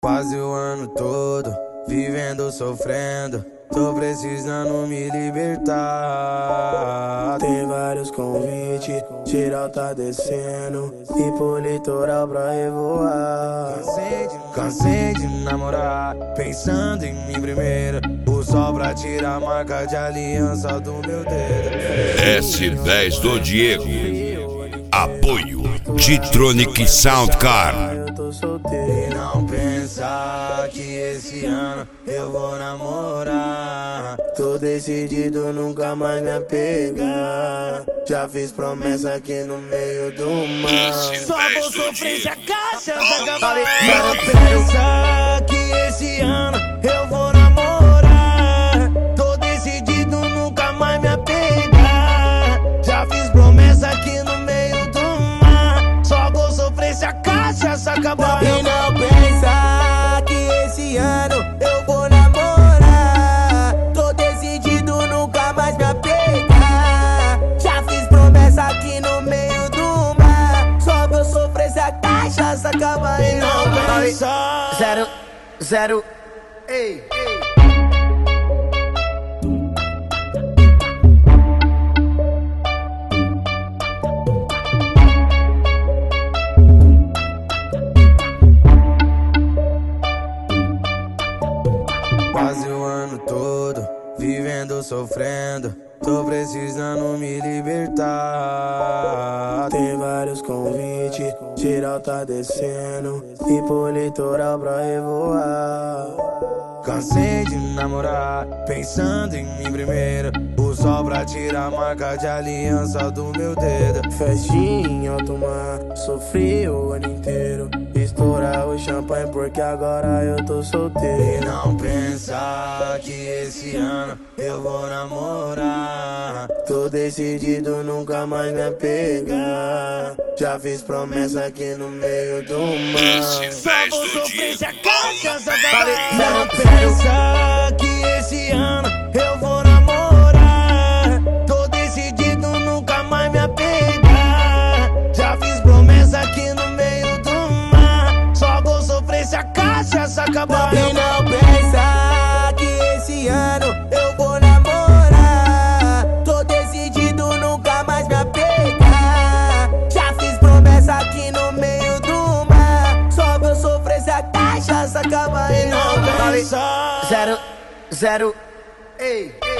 Quase o ano todo, vivendo, sofrendo. Tô precisando me libertar. Tem vários convites, geral tá descendo. E pro litoral pra revoar. Cansei de namorar, pensando em mim primeiro. O sol pra tirar a marca de aliança do meu dedo. S10 do Diego. Apoio Titronic Soundcar. Eu tô solteiro. E não pensar que esse ano eu vou namorar. Tô decidido, nunca mais me apegar. Já fiz promessa aqui no meio do mar. Só vou sofrer se a caixa acabar. Não pensar que esse ano eu vou namorar. Tô decidido, nunca mais me apegar. Já fiz promessa aqui no meio do mar. Só vou sofrer se a caixa acabar. E não pensar que esse ano eu vou namorar. Tô decidido, nunca mais me apegar. Já fiz promessa aqui no meio do mar. Só vou sofrer se a cachaça acabar. E não pensar. Zero, ei. Quase o ano todo, vivendo, sofrendo. Tô precisando me libertar. Tem vários convites, geral tá descendo. E pro litoral pra revoar. Cansei de namorar, pensando em mim primeiro. O sol pra tirar a marca de aliança do meu dedo. Festinha em alto mar, sofri o ano inteiro. Estourar o champanhe porque agora eu tô solteiro. E não pensar que esse ano eu vou namorar. Tô decidido, nunca mais me apegar. Já fiz promessa aqui no meio do mar. Só vou sofrer se a cachaça acabar. Não pensar que esse ano eu vou namorar. Tô decidido, nunca mais me apegar. Já fiz promessa aqui no meio do mar. Só vou sofrer se a cachaça acabar. E não pensar que esse ano eu vou namorar. Tô decidido, nunca mais me apegar. Já fiz promessa aqui no meio do mar. Só vou sofrer se a cachaça acabar. E não pensar. Zero, ei.